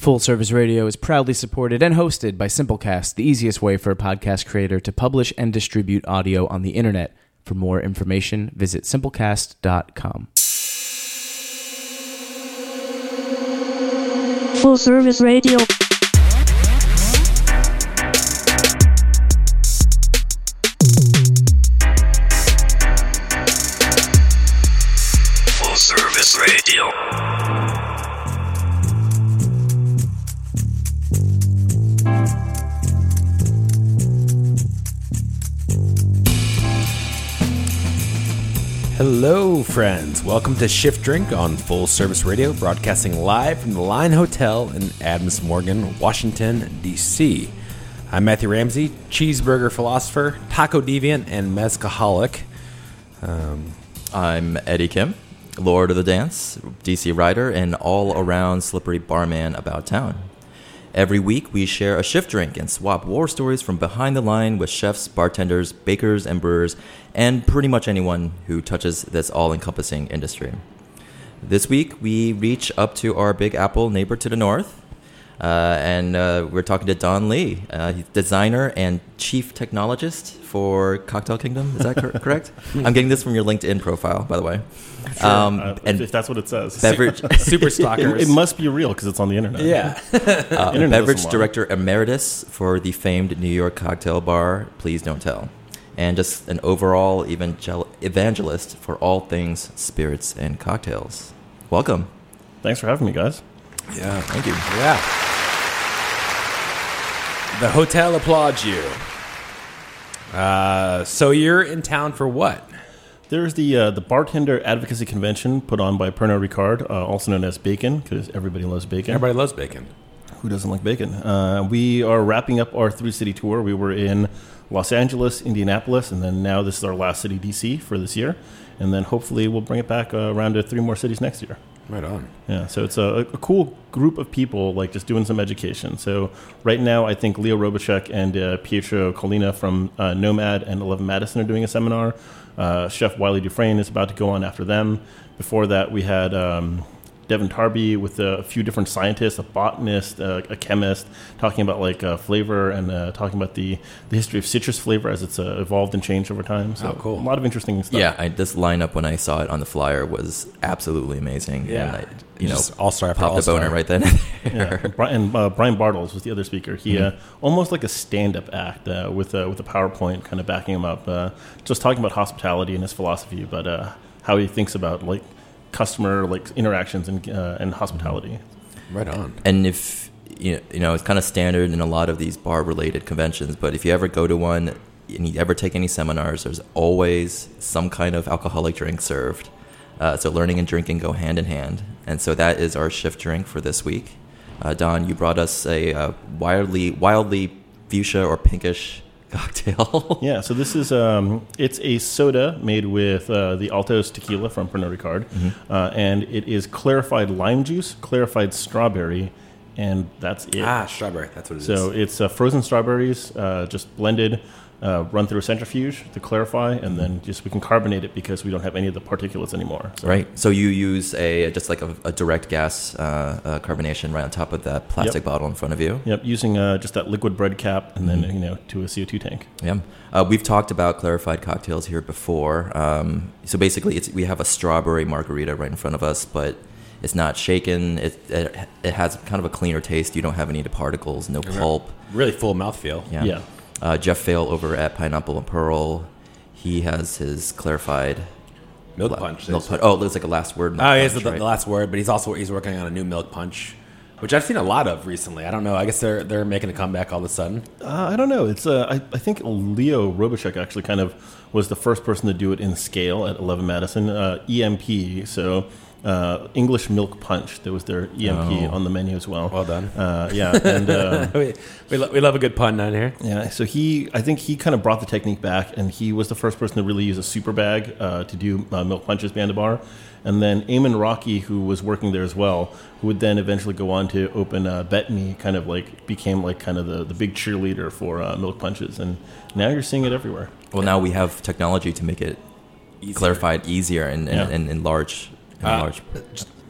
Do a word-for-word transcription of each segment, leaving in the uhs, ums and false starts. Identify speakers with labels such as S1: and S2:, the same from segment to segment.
S1: Full Service Radio is proudly supported and hosted by Simplecast, the easiest way for a podcast creator to publish and distribute audio on the internet. For more information, visit simplecast dot com.
S2: Full Service Radio.
S3: Full Service Radio.
S4: Hello, friends. Welcome to Shift Drink on Full Service Radio, broadcasting live from the Line Hotel in Adams Morgan, Washington, D C I'm Matthew Ramsey, cheeseburger philosopher, taco deviant, and mezcaholic.
S5: Um, I'm Eddie Kim, Lord of the Dance, D C writer, and all-around slippery barman about town. Every week, we share a shift drink and swap war stories from behind the line with chefs, bartenders, bakers, and brewers, and pretty much anyone who touches this all-encompassing industry. This week, we reach up to our Big Apple neighbor to the north, uh, and uh, we're talking to Don Lee, uh, he's designer and chief technologist for Cocktail Kingdom. Is that cor- correct? I'm getting this from your LinkedIn profile, by the way.
S6: Sure,
S5: um,
S6: uh,
S5: and
S6: if that's what it says.
S5: Beverage
S4: Super stalkers.
S6: It, it must be real because it's on the internet.
S4: Yeah.
S5: uh,
S6: Internet
S5: beverage
S6: doesn't lie.
S5: director emeritus for the famed New York cocktail bar, Please Don't Tell. And just an overall evangel- evangelist for all things spirits and cocktails. Welcome.
S6: Thanks for having me, guys.
S4: Yeah.
S5: Thank you.
S4: Yeah. The hotel applauds you. Uh, so you're in town for what?
S6: There's the uh, the bartender advocacy convention put on by Pernod Ricard, uh, also known as Bacon, because everybody loves bacon.
S4: Everybody loves bacon.
S6: Who doesn't like bacon? Uh, we are wrapping up our three-city tour. We were in Los Angeles, Indianapolis, and then now this is our last city, D C, for this year. And then hopefully we'll bring it back uh, around to three more cities next year.
S4: Right on.
S6: Yeah, so it's a, a cool group of people, like just doing some education. So right now, I think Leo Robichek and uh, Pietro Colina from uh, Nomad and Eleven Madison are doing a seminar. Uh, Chef Wiley Dufresne is about to go on after them. Before that, we had um, Devin Tarby with a few different scientists, a botanist, uh, a chemist, talking about like uh, flavor and uh, talking about the, the history of citrus flavor as it's uh, evolved and changed over time. So
S4: Oh, cool.
S6: a lot of interesting stuff.
S5: Yeah, I, this lineup when I saw it on the flyer was absolutely amazing.
S4: Yeah.
S5: And I, you know,
S4: Just all-star after
S5: popped a
S4: all-star.
S5: boner right then.
S6: Yeah, and Bri- and uh, Brian Bartles was the other speaker. He uh, almost like a stand-up act uh, with uh, with a PowerPoint kind of backing him up, uh, just talking about hospitality and his philosophy, but uh, how he thinks about like customer like interactions and uh, and hospitality.
S4: Right on.
S5: And if, you know, you know, it's kind of standard in a lot of these bar-related conventions, but if you ever go to one and you ever take any seminars, there's always some kind of alcoholic drink served. Uh, so learning and drinking go hand in hand. And so that is our shift drink for this week. Uh, Don, you brought us a uh, wildly, wildly fuchsia or pinkish cocktail.
S6: Yeah, so this is um, it's a soda made with uh, the Altos tequila from Pernod Ricard,
S5: Mm-hmm.
S6: uh, and it is clarified lime juice, clarified strawberry, and that's it.
S4: Ah, strawberry. That's what it is.
S6: So it's uh, frozen strawberries, uh, just blended, uh, run through a centrifuge to clarify, and then just we can carbonate it because we don't have any of the particulates anymore. So.
S5: Right. So you use a just like a, a direct gas uh, uh, carbonation right on top of that plastic
S6: Yep.
S5: bottle in front of you.
S6: Yep, using uh, just that liquid bread cap, and then you know to a C O two tank.
S5: Yeah, uh, we've talked about clarified cocktails here before. Um, so basically, it's, we have a strawberry margarita right in front of us, but it's not shaken. It, it it has kind of a cleaner taste. You don't have any of the particles, no pulp.
S4: really full mouthfeel.
S5: Yeah.
S6: Yeah.
S5: Uh, Jeff Fail over at Pineapple and Pearl, he has his clarified
S4: Milk
S5: la-
S4: punch.
S5: Milk punch. Oh, it looks like a last word. milk
S4: Oh, he has
S5: punch,
S4: the,
S5: right?
S4: the last word, but he's also he's working on a new milk punch, which I've seen a lot of recently. I don't know. I guess they're they're making a comeback all of a sudden.
S6: Uh, I don't know. It's uh, I, I think Leo Robichek actually kind of was the first person to do it in scale at Eleven Madison. Uh, E M P, so uh, English Milk Punch. That was their E M P
S5: Oh.
S6: on the menu as well.
S4: Well done.
S6: Uh, yeah, and uh,
S4: we we, lo- we love a good pun down here.
S6: yeah. So he, I think he kind of brought the technique back, and he was the first person to really use a super bag uh, to do uh, milk punches behind the bar. And then Eamon Rocky, who was working there as well, who would then eventually go on to open uh, Bet Me, kind of like became like kind of the, the big cheerleader for uh, milk punches. And now you're seeing it everywhere.
S5: Well, now we have technology to make it
S4: Easier.
S5: clarified easier and, and,
S6: Yeah.
S5: and, and large. And
S4: Uh,
S5: large.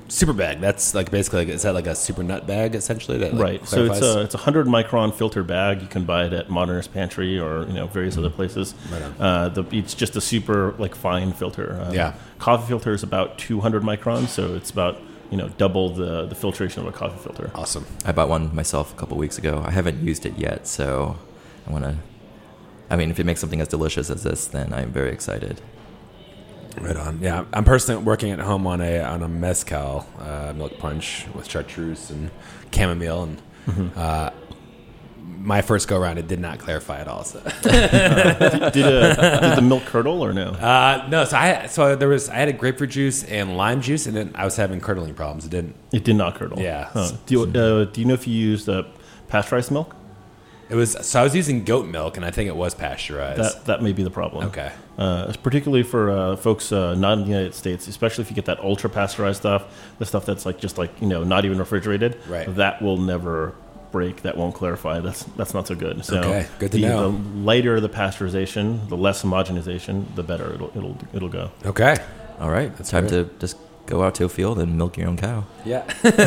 S4: super bag. That's like basically like, is that like a super nut bag essentially? That, like,
S6: right. So it's
S4: clarifies?
S6: a it's a hundred micron filter bag. You can buy it at Modernist Pantry or you know various other places.
S4: Right on.
S6: Uh, the, it's just a super like fine filter. Um,
S4: Yeah.
S6: Coffee filter is about two hundred microns, so it's about you know double the the filtration of a coffee filter.
S4: Awesome.
S5: I bought one myself a couple weeks ago. I haven't used it yet, so I want to. I mean, if it makes something as delicious as this, then I'm very excited.
S4: Right on. Yeah, I'm personally working at home on a on a mezcal uh, milk punch with chartreuse and chamomile, and
S6: Mm-hmm.
S4: uh, my first go around, it did not clarify at all. So.
S6: uh, did, did, uh, did the milk curdle or no?
S4: Uh, no, so I so there was I had a grapefruit juice and lime juice, and then I was having curdling problems. It didn't.
S6: It did not curdle.
S4: Yeah.
S6: Huh. Do you, uh, do you know if you used uh, pasteurized milk?
S4: It was so I was using goat milk, and I think it was pasteurized.
S6: That that may be the problem.
S4: Okay.
S6: Uh, particularly for uh, folks uh, not in the United States, especially if you get that ultra pasteurized stuff, the stuff that's like just like you know not even refrigerated.
S4: Right.
S6: That will never break. That won't clarify. That's that's not so good. So
S4: Okay, good to
S6: the,
S4: know.
S6: The lighter the pasteurization, the less homogenization, the better it'll it'll it'll go.
S4: Okay.
S5: All right, it's time
S4: great.
S5: to just go out to a field and milk your own cow.
S4: Yeah.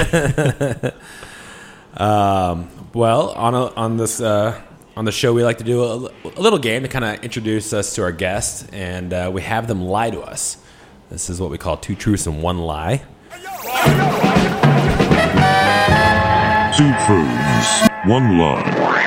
S4: um, well, on a, on this uh, on the show, we like to do a, a little game to kind of introduce us to our guests, and uh, we have them lie to us. This is what we call two truths and one lie.
S2: Two truths, one lie.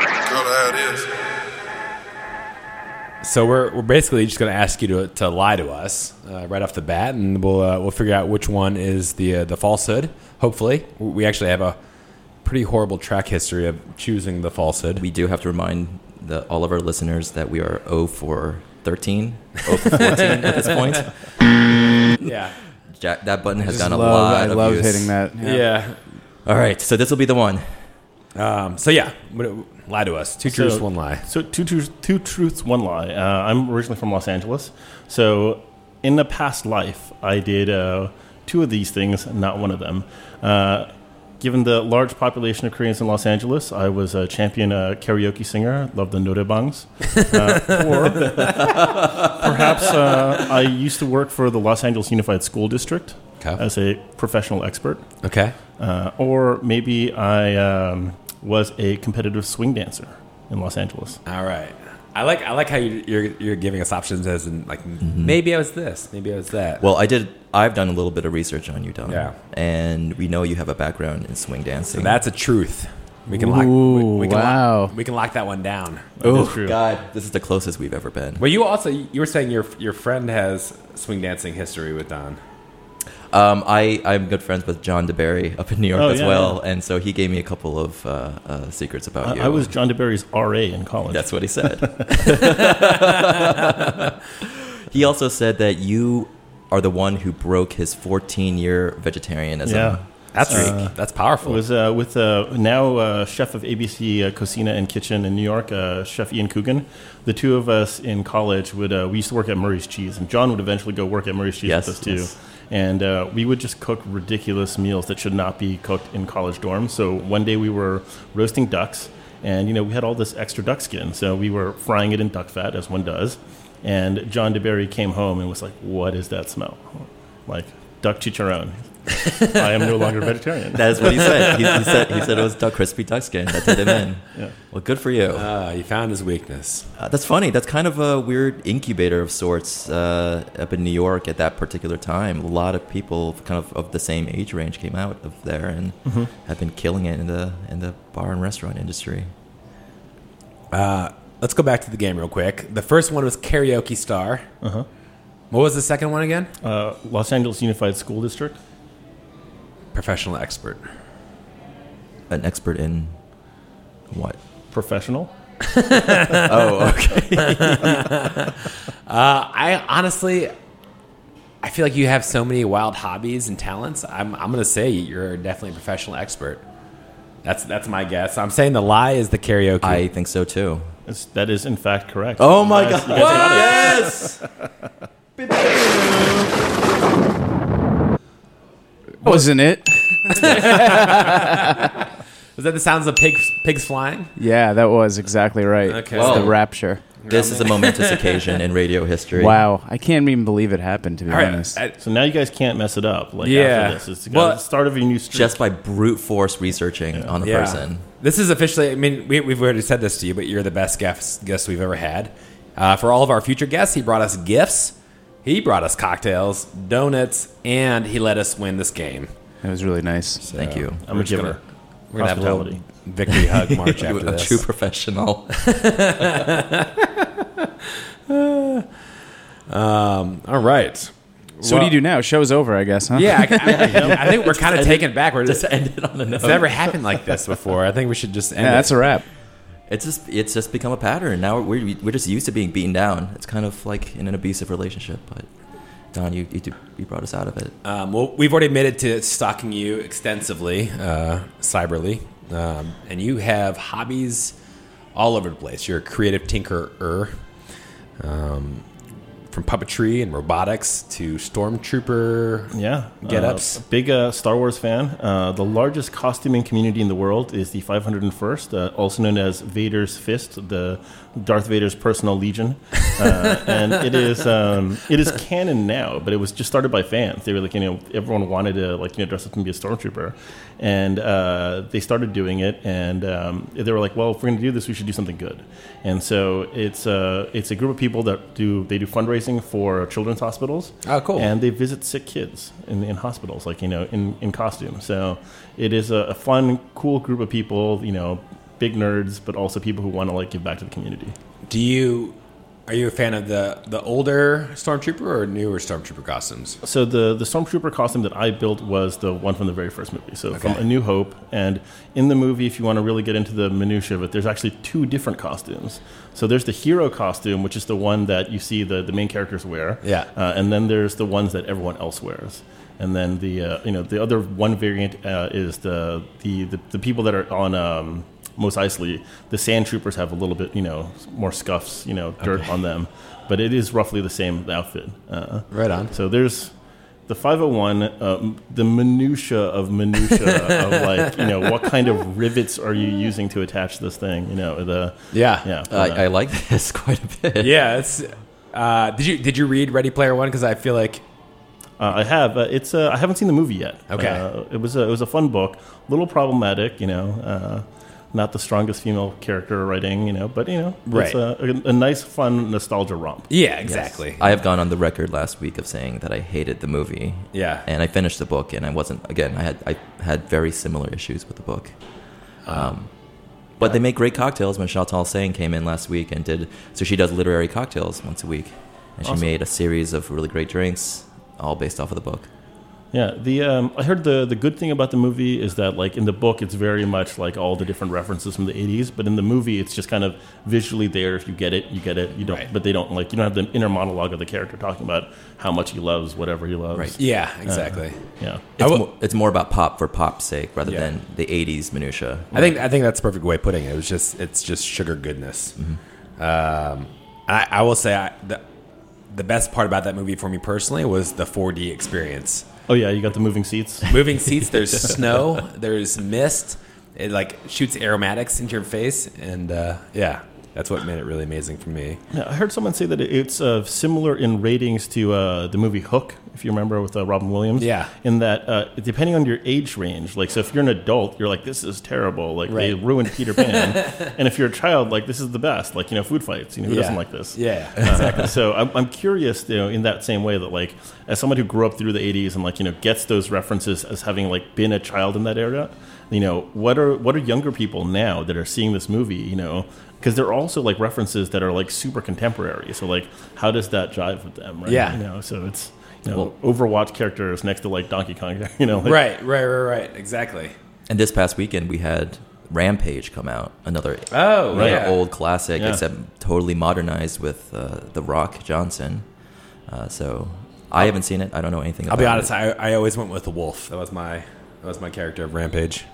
S4: So we're we're basically just going to ask you to to lie to us uh, right off the bat, and we'll uh, we'll figure out which one is the uh, the falsehood. Hopefully, we actually have a pretty horrible track history of choosing the falsehood.
S5: We do have to remind the, all of our listeners that we are zero for thirteen, zero for fourteen at this point.
S4: Yeah,
S5: Jack, that button has
S1: Just
S5: done a
S1: love,
S5: lot
S1: I
S5: of
S1: love
S5: use.
S1: hitting that.
S4: yeah.
S5: All right, so this will be the one.
S4: Um, so yeah, what- lie to us. Two
S6: So-
S4: truths, one lie.
S6: So two truths, two truths, one lie. Uh, I'm originally from Los Angeles, so in the past life, I did uh, two of these things, not one of them. Uh, given the large population of Koreans in Los Angeles, I was a champion uh, karaoke singer. Loved the noraebangs. Uh, or perhaps uh, I used to work for the Los Angeles Unified School District
S4: Okay.
S6: as a professional expert.
S4: Okay.
S6: Uh, or maybe I um, was a competitive swing dancer in Los Angeles.
S4: All right. I like I like how you, you're you're giving us options as in like maybe I was this, maybe I was that.
S5: Well, I did. I've done a little bit of research on you, Don.
S4: Yeah.
S5: And we know you have a background in swing
S4: So
S5: dancing.
S4: that's a truth. We can lock.
S1: Ooh,
S4: we, we can
S1: wow.
S4: Lock, we can lock that one down.
S6: That is
S5: Oh
S6: true.
S5: God, this is the closest we've ever been.
S4: Well, you also you were saying your your friend has swing dancing history with Don.
S5: Um, I, I'm good friends with John DeBerry up in New York
S6: Oh,
S5: as
S6: yeah,
S5: well,
S6: yeah.
S5: and so he gave me a couple of uh, uh, secrets about
S6: I,
S5: you.
S6: I was John DeBerry's R A in college.
S5: That's what he said. He also said that you are the one who broke his fourteen-year vegetarianism.
S6: Yeah.
S4: That's
S6: Uh,
S4: that's
S6: I
S4: powerful.
S6: was uh, with uh, now uh, chef of A B C uh, Cocina and Kitchen in New York, uh, Chef Ian Coogan. The two of us in college would uh, we used to work at Murray's Cheese, and John would eventually go work at Murray's Cheese
S5: Yes,
S6: with us too.
S5: yes.
S6: And uh, we would just cook ridiculous meals that should not be cooked in college dorms. So one day we were roasting ducks, and you know we had all this extra duck skin, so we were frying it in duck fat as one does. And John DeBerry came home and was like, "What is that smell?" Like duck chicharron. I am no longer vegetarian.
S5: That is what he said. He, he said he said it was duck, crispy duck skin that did him in.
S6: Yeah.
S5: Well, good for you.
S4: Uh, you found his weakness.
S5: Uh, that's funny. That's kind of a weird incubator of sorts uh, up in New York at that particular time. A lot of people kind of of the same age range came out of there and
S6: Mm-hmm.
S5: have been killing it in the in the bar and restaurant industry.
S4: Uh, let's go back to the game real quick. The first one was Karaoke Star.
S6: Uh-huh.
S4: What was the second one again?
S6: Uh, Los Angeles Unified School District.
S4: Professional expert.
S5: An expert in what?
S6: Professional.
S5: Oh, okay.
S4: Uh, I honestly, I feel like you have so many wild hobbies and talents. I'm I'm gonna say you're definitely a professional expert. That's that's my guess. I'm saying the lie is the karaoke.
S5: I think so too.
S6: It's, that is, in fact, correct.
S5: Oh my
S6: You guys-
S5: God!
S6: you guys got it.
S5: Yes.
S1: Wasn't it?
S4: Was that the sounds of pigs pigs flying?
S1: Yeah, that was exactly right.
S4: Okay.
S1: It's the
S5: Whoa.
S1: rapture.
S5: This is a momentous occasion in radio history.
S1: Wow, I can't even believe it happened, to be
S4: All right,
S1: honest.
S4: I-
S6: So now you guys can't mess it up. Like
S4: Yeah.
S6: after this, it's
S4: Well,
S6: the start of a new streak.
S5: Just by brute force researching on the
S4: Yeah.
S5: person.
S4: This is officially, I mean, we, we've already said this to you, but you're the best guest, guest we've ever had. Uh, for all of our future guests, he brought us gifts, he brought us cocktails, donuts, and he let us win this game.
S1: It was really nice.
S5: Thank you.
S6: I'm a
S4: We're just
S6: giver.
S4: gonna- We're going to have a little
S6: Hospitality.
S4: victory hug march after
S5: a
S4: this.
S5: true professional.
S4: Um, all right.
S1: So what do you do now? Show's over, I guess, huh?
S4: Yeah, I, I, I think we're kind of taken back. We're
S5: Just
S4: just,
S5: end it on a
S4: it's
S5: note.
S4: never happened like this before. I think we should just end
S1: Yeah,
S4: it.
S1: that's a wrap.
S5: It's just it's just become a pattern. Now we're we're just used to being beaten down. It's kind of like in an abusive relationship. But Don, you you, do- you brought us out of it.
S4: Um, well, we've already admitted to stalking you extensively, uh, cyberly, um, and you have hobbies all over the place. You're a creative tinkerer, um, from puppetry and robotics to stormtrooper.
S6: Yeah.
S4: Get-ups.
S6: Uh, big uh, Star Wars fan. Uh, the largest costuming community in the world is the five hundred first, uh, also known as Vader's Fist, the Darth Vader's personal legion. Uh, and it is um, it is canon now, but it was just started by fans. They were like, you know, everyone wanted to like, you know, dress up and be a stormtrooper. And uh, they started doing it, and um, they were like, well, if we're going to do this, we should do something good. And so it's uh, it's a group of people that do they do fundraising for children's hospitals.
S4: Oh, cool.
S6: And they visit sick kids in, in hospitals, like, you know, in, in costume. So it is a, a fun, cool group of people, you know, big nerds, but also people who want to like give back to the community.
S4: Do you are you a fan of the the older stormtrooper or newer stormtrooper costumes?
S6: So the the stormtrooper costume that I built was the one from the very first movie. So from
S4: Okay.
S6: A New Hope. And in the movie, if you want to really get into the minutia of it, there's actually two different costumes. So there's the hero costume, which is the one that you see the, the main characters wear.
S4: Yeah.
S6: Uh, and then there's the ones that everyone else wears. And then the uh, you know the other one variant uh, is the, the the the people that are on um, Mos Eisley. The Sand Troopers have a little bit, you know, more scuffs, you know, dirt on them, but it is roughly the same outfit. Uh,
S4: Right on.
S6: So there's the five oh one, um, the minutia of minutia of like, you know, what kind of rivets are you using to attach this thing? You know, the
S4: Yeah.
S6: yeah.
S5: I,
S6: uh,
S5: I like this quite a bit.
S4: Yeah. It's. Uh, did you did you read Ready Player One? Because I feel like
S6: Uh, I have. Uh, it's. Uh, I haven't seen the movie yet.
S4: Okay.
S6: Uh, it was. A, it was a fun book. A little problematic, you know. Uh, not the strongest female character writing, you know. But you know,
S4: Right.
S6: it's a, a, a nice, fun nostalgia romp.
S4: yeah, exactly.
S5: I have gone on the record last week of saying that I hated the movie.
S4: Yeah.
S5: And I finished the book, and I wasn't. Again, I had I had very similar issues with the book. Um, but they make great cocktails. When Chantal Sain came in last week and did, so she does literary cocktails once a week, and she
S6: Awesome.
S5: made a series of really great drinks, all based off of the book.
S6: Yeah, the um, I heard the the good thing about the movie is that like in the book it's very much like all the different references from the eighties, but in the movie it's just kind of visually there. If you get it, you get it. You don't,
S4: Right.
S6: but they don't like you don't have the inner monologue of the character talking about how much he loves whatever he loves.
S5: Right.
S4: Yeah, exactly.
S6: Yeah.
S5: It's,
S4: will-
S5: more, it's more about pop for pop's sake rather
S4: Yeah.
S5: than the eighties minutia.
S4: I think I think that's the perfect way of putting it. It was just it's just sugar goodness. Um, I, I will say I, the the best part about that movie for me personally was the four D experience.
S6: Oh yeah, you got the moving seats.
S4: Moving seats. There's snow. There's mist. It like shoots aromatics into your face, and uh, yeah, that's what made it really amazing for me.
S6: Yeah, I heard someone say that it's uh, similar in ratings to uh, the movie Hook, if you remember, with uh, Robin Williams.
S4: Yeah.
S6: In that, uh, depending on your age range, like, so if you're an adult, you're like, this is terrible. Like, they
S4: Right.
S6: ruined Peter Pan. And if you're a child, like, this is the best. Like, you know, food fights. You know, who
S4: Yeah.
S6: doesn't like this?
S4: Yeah,
S6: Exactly. So I'm, I'm curious, you know, in that same way that, like, as someone who grew up through the eighties and, like, you know, gets those references as having, like, been a child in that era, you know, what are what are younger people now that are seeing this movie, you know, because there are also like references that are like super contemporary. So like, how does that jive with them? Right?
S4: Yeah.
S6: You know, so it's you know, Overwatch characters next to like Donkey Kong. You know, like,
S4: right, right, right, right. Exactly.
S5: And this past weekend we had Rampage come out, another
S4: Oh,
S5: another
S4: yeah.
S5: old classic,
S6: Yeah.
S5: except totally modernized with uh, The Rock Johnson. Uh, so I haven't seen it. I don't know anything
S4: I'll
S5: about
S4: be honest.
S5: it.
S4: I, I always went with the wolf. That was my that was my character of Rampage.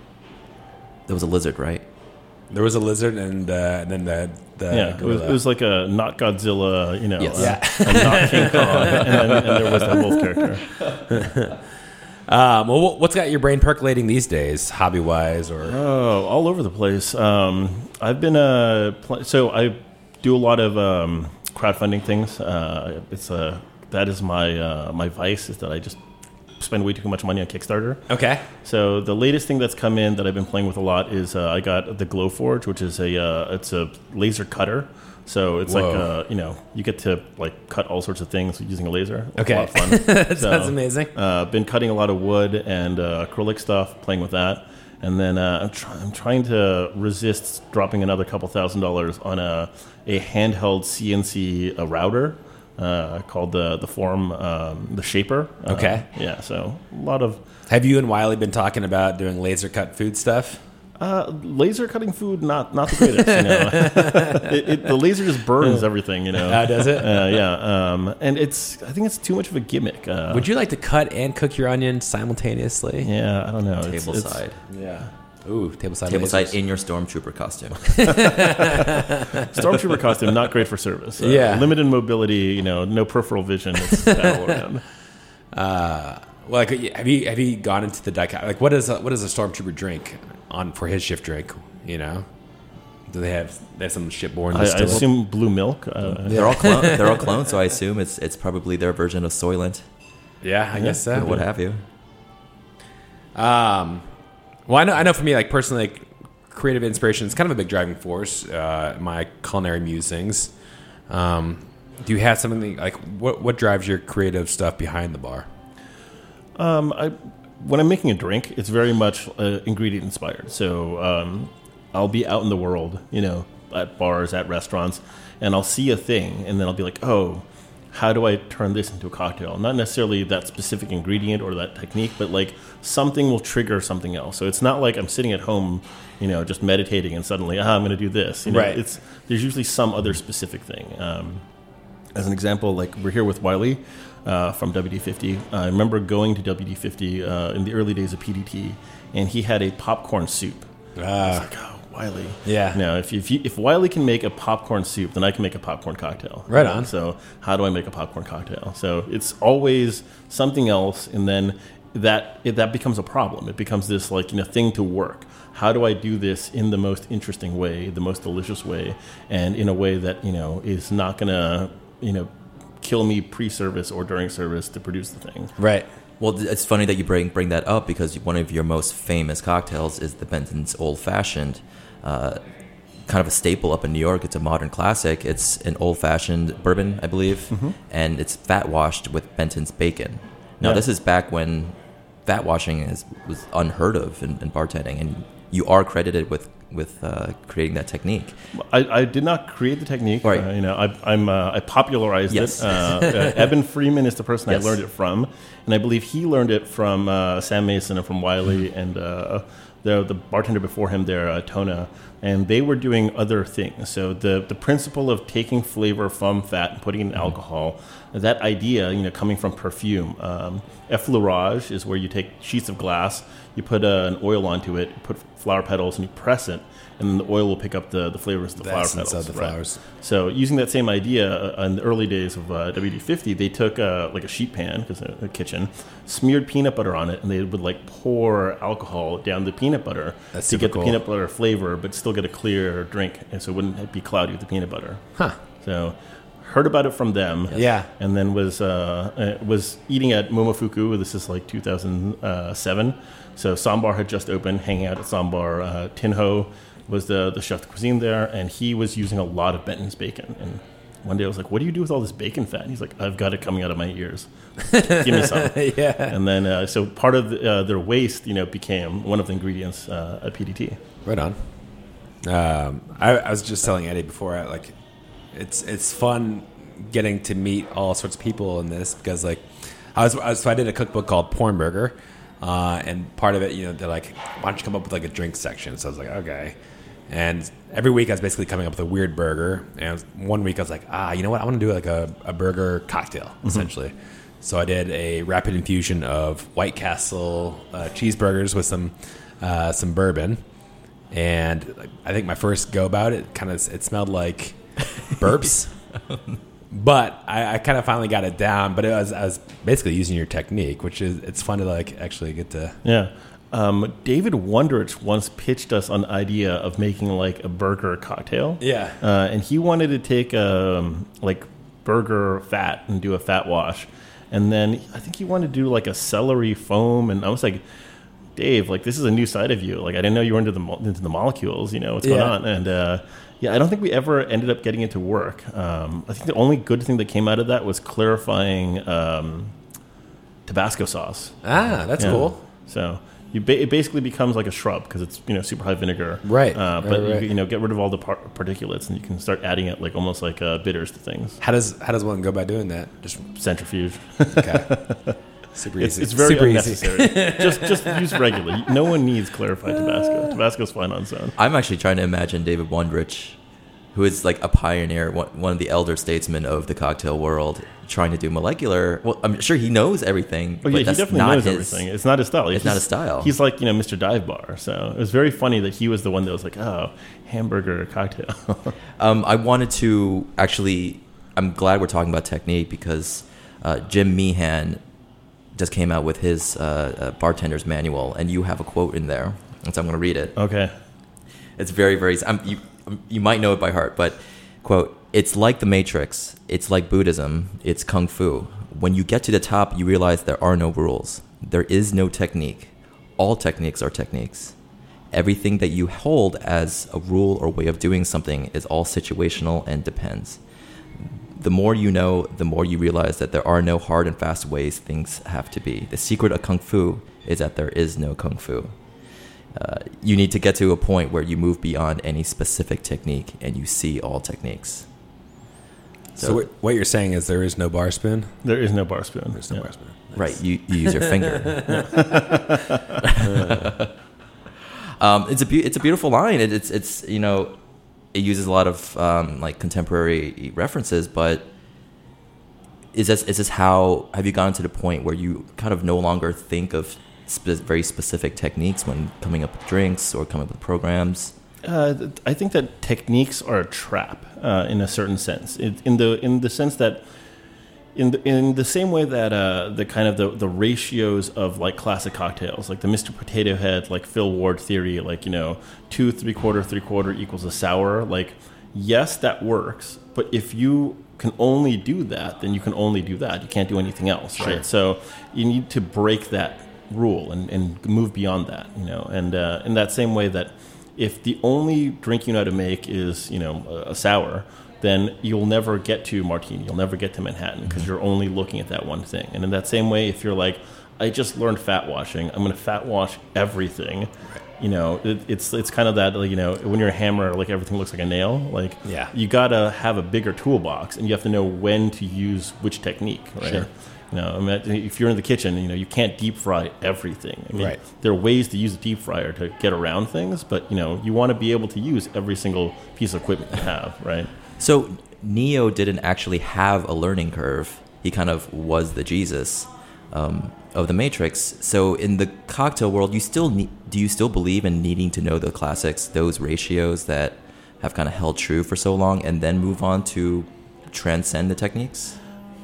S5: There was a lizard, right?
S4: There was a lizard, and, uh, and then the the
S6: Yeah, it was,
S4: gorilla.
S6: it was like a not Godzilla, you know,
S5: Yes.
S6: uh,
S4: Yeah.
S6: and not King Kong, and, then, and there was the wolf character.
S4: Um, well, what- what's got your brain percolating these days, hobby wise, or
S6: Oh, all over the place. Um, I've been uh, pl- so I do a lot of um, crowdfunding things. Uh, it's a that is my uh, my vice is that I just spend way too much money on Kickstarter.
S4: Okay.
S6: So the latest thing that's come in that I've been playing with a lot is uh, I got the Glowforge, which is a uh, it's a laser cutter. So it's
S4: Whoa.
S6: like uh, you know you get to like cut all sorts of things using a laser. It's
S4: Okay.
S6: a lot of fun.
S4: That
S6: So,
S4: sounds amazing.
S6: Uh, been cutting a lot of wood and uh, acrylic stuff, playing with that, and then uh, I'm, try- I'm trying to resist dropping another couple thousand dollars on a a handheld C N C a router. Uh, called the the form um, the Shaper. Uh,
S4: Okay.
S6: Yeah. So a lot of
S4: Have you and Wiley been talking about doing laser cut food stuff?
S6: uh, laser cutting food. Not not the greatest. You know, it, it, the laser just burns everything. You know.
S4: Uh, does it?
S6: Uh, yeah. Um, and it's I think it's too much of a gimmick. Uh,
S4: Would you like to cut and cook your onion simultaneously?
S6: Yeah. I don't know. It's-
S5: Table
S6: it's-
S5: side.
S4: Yeah. Ooh, table side.
S5: Table side
S4: lasers.
S5: in your stormtrooper costume.
S6: Stormtrooper costume, not great for service. Uh,
S4: Yeah.
S6: Limited mobility, you know, no peripheral vision. It's bad all around.
S4: Uh, well, like, have you have you gone into the dichotomy? Like, what is a, what does a stormtrooper drink on for his shift drink? You know, do they have they have some shipborne?
S6: I, I
S4: distilled?
S6: assume blue milk. Uh,
S5: They're all clone, they're all clones, so I assume it's it's probably their version of Soylent
S4: Yeah, I guess so.
S5: or what have you.
S4: Um, well, I know, I know for me, like personally, like, creative inspiration is kind of a big driving force. Uh, my culinary musings. Um, do you have something like what? What drives your creative stuff behind the bar?
S6: Um, I when I'm making a drink, it's very much uh, ingredient inspired. So um, I'll be out in the world, you know, at bars, at restaurants, and I'll see a thing, and then I'll be like, oh, how do I turn this into a cocktail? Not necessarily that specific ingredient or that technique, but like something will trigger something else. So it's not like I'm sitting at home, you know, just meditating and suddenly, ah, I'm going to do this. You know,
S4: Right.
S6: It's there's usually some other specific thing. Um, as an example, like we're here with Wiley uh, from W D fifty. I remember going to W D fifty uh, in the early days of P D T, and he had a popcorn soup. I was
S4: Uh,
S6: like, oh, Wiley.
S4: Yeah.
S6: Now, if if, you, if Wiley can make a popcorn soup, then I can make a popcorn cocktail.
S4: Right on.
S6: So how do I make a popcorn cocktail? So it's always something else, and then that it, that becomes a problem. It becomes this like you know thing to work. How do I do this in the most interesting way, the most delicious way, and in a way that you know is not gonna you know kill me pre-service or during service to produce the thing?
S4: right.
S5: Well, th- it's funny that you bring bring that up because one of your most famous cocktails is the Benton's Old Fashioned, uh, kind of a staple up in New York. It's a modern classic. It's an old fashioned bourbon, I believe,
S6: Mm-hmm.
S5: and it's fat washed with Benton's bacon. Now,
S6: Yeah.
S5: this is back when fat washing is, was unheard of in, in bartending, and you are credited with with uh, creating that technique.
S6: I, I did not create the technique.
S5: Right.
S6: Uh, you know, I, I'm uh, I popularized
S5: Yes.
S6: it. Uh, uh, Eben Freeman is the person
S5: Yes.
S6: I learned it from, and I believe he learned it from uh, Sam Mason and from Wiley and uh, the the bartender before him there, uh, Tona, and they were doing other things. So the the principle of taking flavor from fat and putting it in alcohol, that idea, you know, coming from perfume. Um, effleurage is where you take sheets of glass, you put uh, an oil onto it, you put flower petals, and you press it, and then the oil will pick up the, the flavors of the,
S4: The
S6: flower
S4: essence
S6: petals.
S4: of the flowers.
S6: So using that same idea uh, in the early days of uh, W D fifty, they took uh, like a sheet pan, because a, a kitchen, smeared peanut butter on it, and they would like pour alcohol down the peanut butter
S4: That's
S6: to
S4: super
S6: get
S4: cool.
S6: the peanut butter flavor, but still get a clear drink, and so it wouldn't be cloudy with the peanut butter.
S4: Huh.
S6: So heard about it from them.
S4: Yeah.
S6: And then was uh, uh, was eating at Momofuku. This is like two thousand seven. So Sambar had just opened, hanging out at Sambar. Uh, Tinho was the, the chef de cuisine there, and he was using a lot of Benton's bacon. And one day I was like, what do you do with all this bacon fat? And he's like, I've got it coming out of my ears. Give me some.
S4: Yeah.
S6: And then, uh, so part of the, uh, their waste, you know, became one of the ingredients uh, at P D T.
S4: Right on. Um, I, I was just telling Eddie before, I, like, it's it's fun getting to meet all sorts of people in this because, like, I was, I was so I did a cookbook called Porn Burger, uh, and part of it, you know, they're like, why don't you come up with like a drink section? So I was like, okay. And every week I was basically coming up with a weird burger. And one week I was like, ah, you know what? I want to do like a, a burger cocktail,
S6: Mm-hmm.
S4: essentially. So I did a rapid infusion of White Castle uh, cheeseburgers with some uh, some bourbon. And I think my first go about it, kind of, it smelled like burps. But I, I kind of finally got it down. But it was, I was basically using your technique, which is, it's fun to like actually get to.
S6: Yeah. Um, David Wondrich once pitched us on the idea of making like a burger cocktail.
S4: Yeah.
S6: Uh, and he wanted to take um, like burger fat and do a fat wash. And then I think he wanted to do like a celery foam. And I was like, Dave, like this is a new side of you. Like I didn't know you were into the mo- into the molecules. You know what's
S4: Yeah.
S6: going on. And uh, yeah, I don't think we ever ended up getting it to work. Um, I think the only good thing that came out of that was clarifying um, Tabasco sauce.
S4: Ah, that's
S6: Yeah.
S4: cool.
S6: So you ba- it basically becomes like a shrub because it's you know super high vinegar.
S4: Right.
S6: Uh,
S4: Right,
S6: but
S4: right.
S6: You, you know get rid of all the par- particulates and you can start adding it like almost like uh, bitters to things.
S4: How does how does one go about doing that? Just
S6: Centrifuge.
S4: okay. Super
S6: It's,
S4: easy.
S6: it's very
S4: Super
S6: unnecessary.
S4: easy.
S6: just just use regular. No one needs clarified Tabasco. Tabasco's fine on its own.
S5: I'm actually trying to imagine David Wondrich, who is like a pioneer, one one of the elder statesmen of the cocktail world, trying to do molecular. Well, I'm sure he knows everything,
S6: Oh
S5: but
S6: yeah, he
S5: that's
S6: definitely
S5: not
S6: knows
S5: his,
S6: everything. It's not his style.
S5: It's not his style.
S6: He's like you know Mister Dive Bar. So it was very funny that he was the one that was like, oh, hamburger cocktail.
S5: Um, I wanted to actually. I'm glad we're talking about technique because uh, Jim Meehan just came out with his uh, uh, bartender's manual, and you have a quote in there, and so I'm going to read it.
S6: Okay.
S5: It's very, very. Um, you you might know it by heart, but quote: "It's like the Matrix. It's like Buddhism. It's kung fu. When you get to the top, you realize there are no rules. There is no technique. All techniques are techniques. Everything that you hold as a rule or way of doing something is all situational and depends. The more you know, the more you realize that there are no hard and fast ways things have to be. The secret of kung fu is that there is no kung fu. Uh, you need to get to a point where you move beyond any specific technique and you see all techniques."
S4: So what, what you're saying is there is no bar spoon?
S6: There is no bar spoon.
S4: There's no
S6: Yeah.
S4: bar spoon.
S5: Right, you, you use your finger. um, it's a be- it's a beautiful line. It, it's it's you know, it uses a lot of um, like contemporary references, but is this is this how have you gotten to the point where you kind of no longer think of spe- very specific techniques when coming up with drinks or coming up with programs?
S6: Uh, th- I think that techniques are a trap uh, in a certain sense. It, in the in the sense that in the, in the same way that uh, the kind of the, the ratios of like classic cocktails, like the Mister Potato Head, like Phil Ward theory, like you know two three quarter three quarter equals a sour. Like yes, that works, but if you can only do that, then you can only do that. You can't do anything else,
S4: Sure.
S6: right? So you need to break that rule and, and move beyond that, you know. And uh, in that same way that if the only drink you know how to make is, you know, a, a sour, then you'll never get to martini. You'll never get to Manhattan because you're only looking at that one thing. And in that same way, if you're like, I just learned fat washing, I'm going to fat wash everything. You know, it, it's it's kind of that, like, you know, when you're a hammer, like everything looks like a nail. Like,
S4: Yeah.
S6: you got to have a bigger toolbox, and you have to know when to use which technique, right?
S4: Sure.
S6: You know, I mean, if you're in the kitchen, you know, you can't deep fry everything. I mean,
S4: Right.
S6: there are ways to use a deep fryer to get around things, but, you know, you want to be able to use every single piece of equipment you have, right?
S5: So Neo didn't actually have a learning curve. He kind of was the Jesus um, of the Matrix. So in the cocktail world, you still need, do you still believe in needing to know the classics, those ratios that have kind of held true for so long, and then move on to transcend the techniques?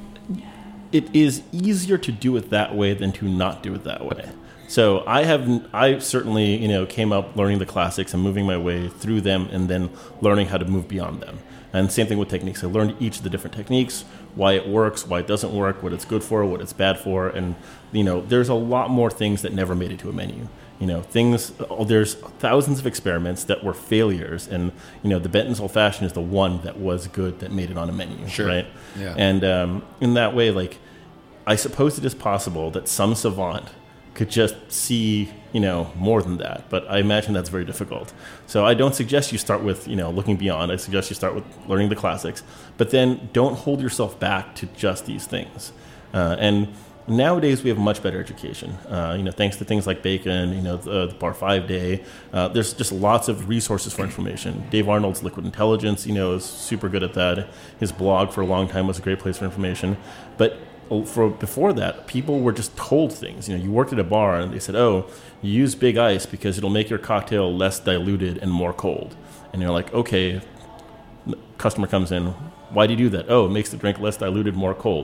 S6: It is easier to do it that way than to not do it that way. So I have, I certainly, you know, came up learning the classics and moving my way through them, and then learning how to move beyond them. And same thing with techniques. I learned each of the different techniques, why it works, why it doesn't work, what it's good for, what it's bad for, and you know, there's a lot more things that never made it to a menu. You know, things. Oh, there's thousands of experiments that were failures, and you know, the Benton's Old Fashioned is the one that was good that made it on a menu,
S4: Sure.
S6: right?
S4: Yeah.
S6: And um, in that way, like, I suppose it is possible that some savant could just see, you know, more than that. But I imagine that's very difficult. So I don't suggest you start with, you know, looking beyond. I suggest you start with learning the classics. But then don't hold yourself back to just these things. Uh, and nowadays we have much better education. Uh, you know, thanks to things like Bacon, you know, the, the Bar Five Day. Uh, there's just lots of resources for information. Dave Arnold's Liquid Intelligence, you know, is super good at that. His blog for a long time was a great place for information. But for before that, people were just told things. You know, you worked at a bar and they said, "Oh, you use big ice because it'll make your cocktail less diluted and more cold." And you're like, "Okay." Customer comes in, "Why do you do that?" "Oh, it makes the drink less diluted, more cold."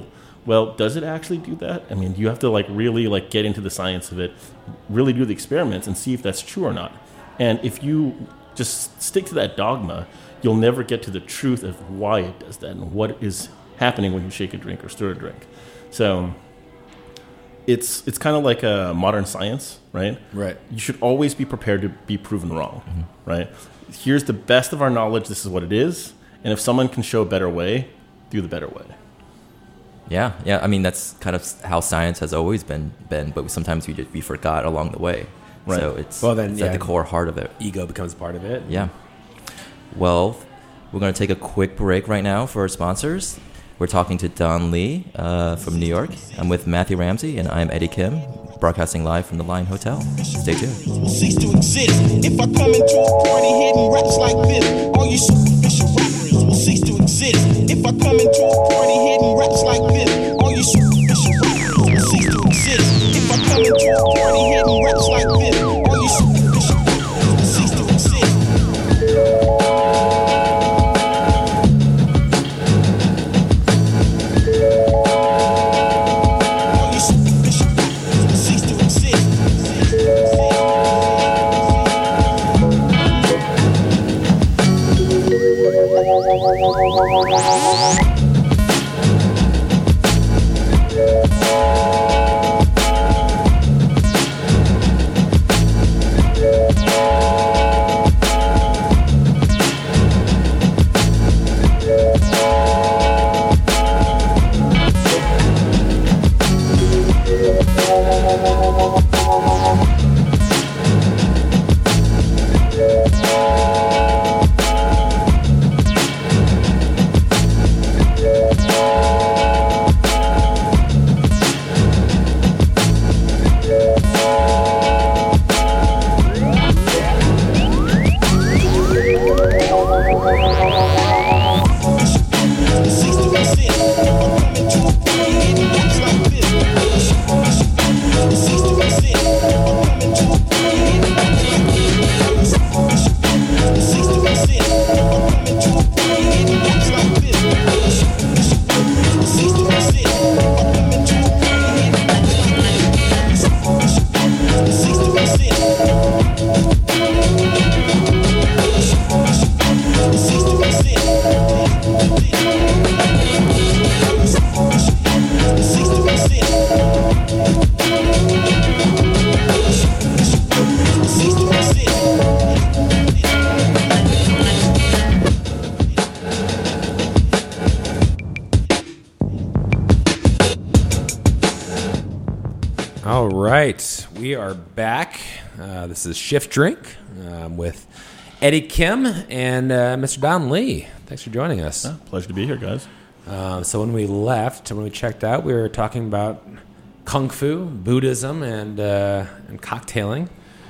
S6: Well, does it actually do that? I mean, you have to like really like get into the science of it, really do the experiments and see if that's true or not. And if you just stick to that dogma, you'll never get to the truth of why it does that and what is happening when you shake a drink or stir a drink. So it's it's kind of like a modern science, right?
S4: Right.
S6: You should always be prepared to be proven wrong, mm-hmm. right? Here's the best of our knowledge. This is what it is. And if someone can show a better way, do the better way.
S5: Yeah, yeah. I mean, that's kind of how science has always been, been but sometimes we just, we forgot along the way.
S6: Right.
S5: So it's,
S4: well, then,
S5: it's
S4: yeah,
S5: at the core heart of it.
S4: Ego becomes part of it.
S5: Yeah. Well, we're going to take a quick break right now for our sponsors. We're talking to Don Lee uh, from New York. I'm with Matthew Ramsey, and I'm Eddie Kim, broadcasting live from the Line Hotel. Stay tuned.
S3: Cease to exist. If I come into a party hitting raps like this, all you superficial rappers will cease to exist. If I come into a party hitting raps like this, all you superficial rappers will cease to exist. If I come into a party hitting raps like this, all you superficial rappers will cease to exist.
S4: All right, we are back. Uh, this is Shift Drink um, with Eddie Kim and uh, Mister Don Lee. Thanks for joining us.
S6: Oh, pleasure to be here, guys.
S4: Uh, so when we left, when we checked out, we were talking about Kung Fu, Buddhism, and uh, and cocktailing.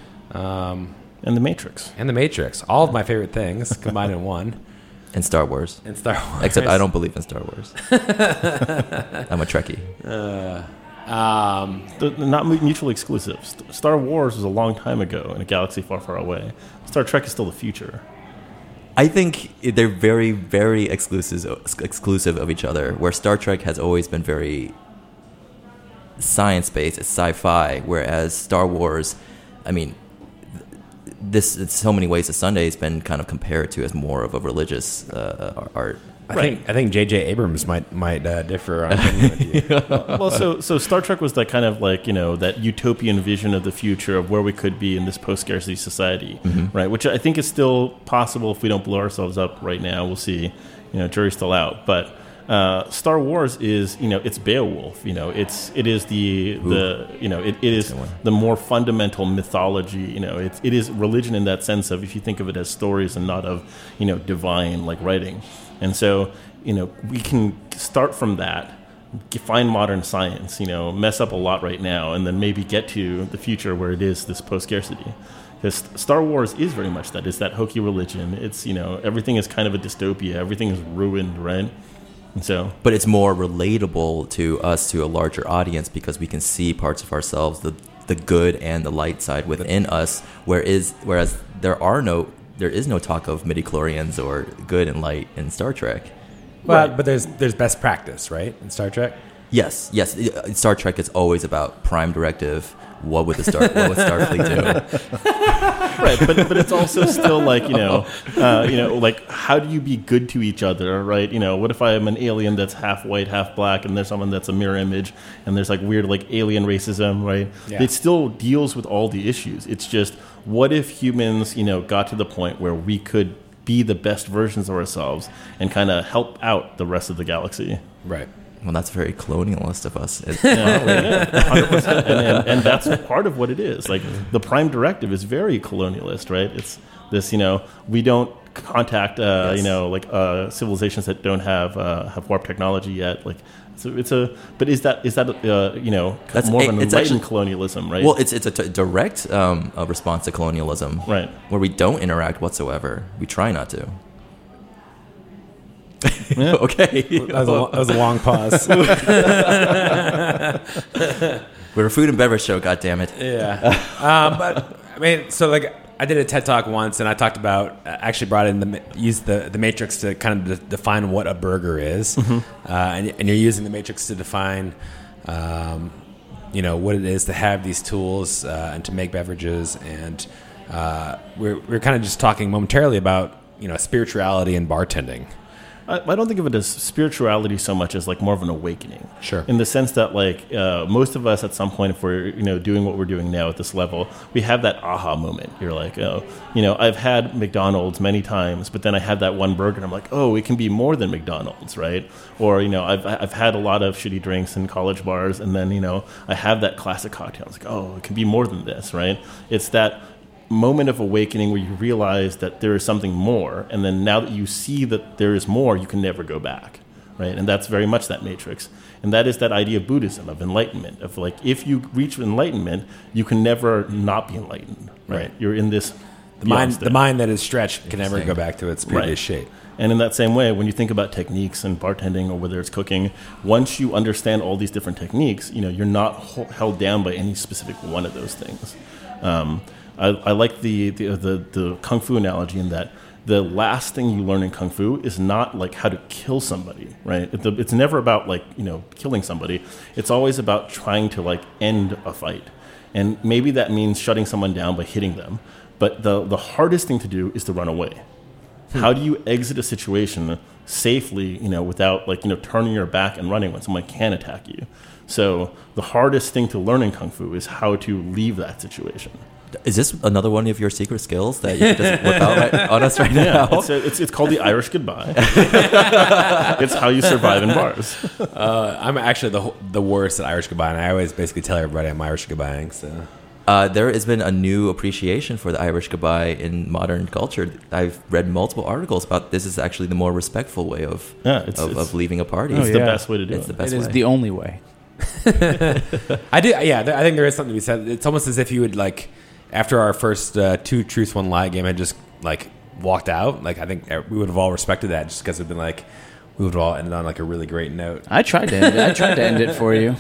S4: Um,
S6: and The Matrix.
S4: And The Matrix. All of my favorite things combined in one.
S5: And Star Wars.
S4: And Star Wars.
S5: Except I don't believe in Star Wars. I'm a Trekkie.
S4: Uh, um,
S6: they're, they're not mutually exclusive. Star Wars was a long time ago in a galaxy far, far away. Star Trek is still the future.
S5: I think they're very, very exclusive, exclusive of each other, where Star Trek has always been very science-based, it's sci-fi, whereas Star Wars, I mean, this in so many ways, the Sunday has been kind of compared to as more of a religious uh, art.
S4: I
S6: right.
S4: think I think J J Abrams might might uh, differ on opinion with you.
S6: Well, so so Star Trek was that kind of like, you know, that utopian vision of the future of where we could be in this post-scarcity society, mm-hmm. right? Which I think is still possible if we don't blow ourselves up right now. We'll see. You know, jury's still out. But uh, Star Wars is, you know, it's Beowulf. You know, it's it is the Ooh. the you know it, it is the more fundamental mythology. You know, it it is religion in that sense of, if you think of it as stories and not of, you know, divine like writing. And so, you know, we can start from that, find modern science, you know, mess up a lot right now, and then maybe get to the future where it is this post-scarcity. Because Star Wars is very much that. It's that hokey religion. It's, you know, everything is kind of a dystopia. Everything is ruined, right? And so,
S5: but it's more relatable to us, to a larger audience, because we can see parts of ourselves, the the good and the light side within us, whereas, whereas there are no... There is no talk of midichlorians or good and light in Star Trek.
S4: Well,
S6: right.
S4: but there's there's best practice, right, in Star Trek?
S5: Yes, yes. Uh, Star Trek is always about Prime Directive. What would the Star what would Starfleet do?
S6: Right, but but it's also still like, you know, uh, you know, like how do you be good to each other, right? You know, what if I am an alien that's half white, half black, and there's someone that's a mirror image, and there's like weird like alien racism, right?
S4: Yeah.
S6: It still deals with all the issues. It's just, what if humans, you know, got to the point where we could be the best versions of ourselves and kind of help out the rest of the galaxy?
S4: Right.
S5: Well, that's very colonialist of us. It,
S6: Yeah, yeah, one hundred percent. And, and, and that's part of what it is. Like, the Prime Directive is very colonialist, right? It's this, you know, we don't contact, uh,
S4: Yes.
S6: you know, like uh, civilizations that don't have uh, have warp technology yet. Like, so it's a. But is that is that uh, you know
S5: That's-
S6: more of an
S5: it's
S6: enlightened
S5: actually-
S6: colonialism, right?
S5: well, it's it's a t- direct um, a response to colonialism,
S6: Right.
S5: Where we don't interact whatsoever. We try not to. Okay.
S4: That was, a, that was a long pause.
S5: We're a food and beverage show, goddammit.
S4: Yeah. Um, but I mean, so like I did a TED Talk once, and I talked about actually brought in the used the the Matrix to kind of de- define what a burger is, uh, and, and you're using the Matrix to define, um, you know, what it is to have these tools uh, and to make beverages, and uh, we're we're kind of just talking momentarily about, you know, spirituality and bartending.
S6: I, I don't think of it as spirituality so much as like more of an awakening.
S4: Sure.
S6: In the sense that like uh, most of us at some point, if we're, you know, doing what we're doing now at this level, we have that aha moment. You're like, oh, you know, I've had McDonald's many times, but then I had that one burger and I'm like, oh, it can be more than McDonald's, right? Or, you know, I've I've had a lot of shitty drinks in college bars, and then, you know, I have that classic cocktail. It's like, oh, it can be more than this, right? It's that moment of awakening where you realize that there is something more, and then now that you see that there is more, you can never go back, right? And that's very much that Matrix, and that is that idea of Buddhism, of enlightenment, of like, if you reach enlightenment, you can never not be enlightened, right?
S4: Right.
S6: You're in this
S4: The mind,
S6: state.
S4: the mind that is stretched can never go back to its previous shape.
S6: And in that same way, when you think about techniques and bartending, or whether it's cooking, once you understand all these different techniques, you know, you're not ho- held down by any specific one of those things. Um, I, I like the, the the the kung fu analogy in that the last thing you learn in kung fu is not like how to kill somebody, right? It, the, it's never about like, you know, killing somebody. It's always about trying to like end a fight, and maybe that means shutting someone down by hitting them. But the the hardest thing to do is to run away. How do you exit a situation safely, you know, without like, you know, turning your back and running when someone can attack you? So the hardest thing to learn in kung fu is how to leave that situation.
S5: Is this another one of your secret skills that you just whip out right on us right
S6: Yeah,
S5: now?
S6: it's, a, it's it's called the Irish goodbye. It's how you survive in bars.
S4: Uh, I'm actually the the worst at Irish goodbye, and I always basically tell everybody I'm Irish goodbying. So
S5: Uh, there has been a new appreciation for the Irish goodbye in modern culture. I've read multiple articles about this is actually the more respectful way of
S6: Yeah, it's-
S5: of,
S6: it's-
S5: of leaving a party.
S6: It's
S1: Oh,
S6: the
S1: yeah.
S6: best way to do
S5: It's
S6: it.
S5: the best
S1: It is
S5: way.
S1: the only way.
S4: I do, yeah. th- I think there is something to be said. It's almost as if you would like, after our first uh, two truths, one lie game had just like walked out. Like I think we would have all respected that, just because it'd been like we would have all ended on like a really great note.
S1: I tried to end it. I tried to end it for you.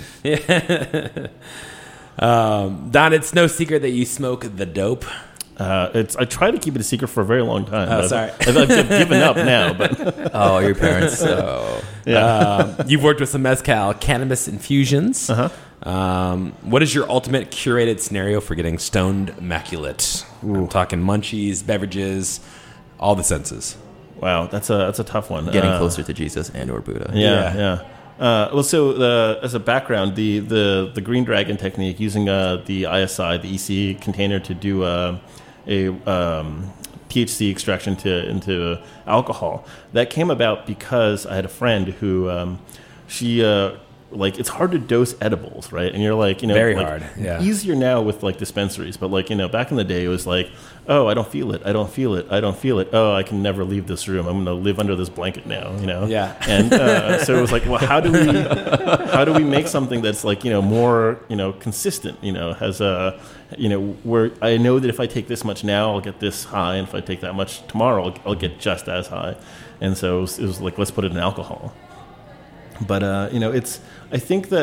S4: Um, Don, it's no secret that you smoke the dope.
S6: Uh, it's I try to keep it a secret for a very long time.
S4: Oh,
S6: I've-
S4: sorry.
S6: I've, I've given up now, but
S5: Oh, your parents. Oh.
S4: Um, you've worked with some mezcal cannabis infusions.
S6: Uh-huh.
S4: Um, what is your ultimate curated scenario for getting stoned immaculate? I'm talking munchies, beverages, all the senses.
S6: wow, that's a that's a tough one.
S5: Getting
S6: Uh,
S5: closer to Jesus and or Buddha.
S6: Yeah,
S4: Yeah.
S6: yeah. Uh, well, so uh, as a background, the, the, the Green Dragon technique, using uh, the I S I, the E C container to do uh, a um, T H C extraction to into alcohol, that came about because I had a friend who um, she uh, like it's hard to dose edibles, right? And you're like, you know,
S4: Very
S6: like,
S4: hard, yeah.
S6: Easier now with like dispensaries, but like, you know, back in the day, it was like, oh, I don't feel it, I don't feel it, I don't feel it. Oh, I can never leave this room. I'm going to live under this blanket now, you know.
S4: Yeah.
S6: And uh, so it was like, well, how do we, how do we make something that's like, you know, more, you know, consistent, you know, has a, you know, where I know that if I take this much now, I'll get this high, and if I take that much tomorrow, I'll, I'll get just as high. And so it was, it was like, let's put it in alcohol. But uh, you know, it's. I think that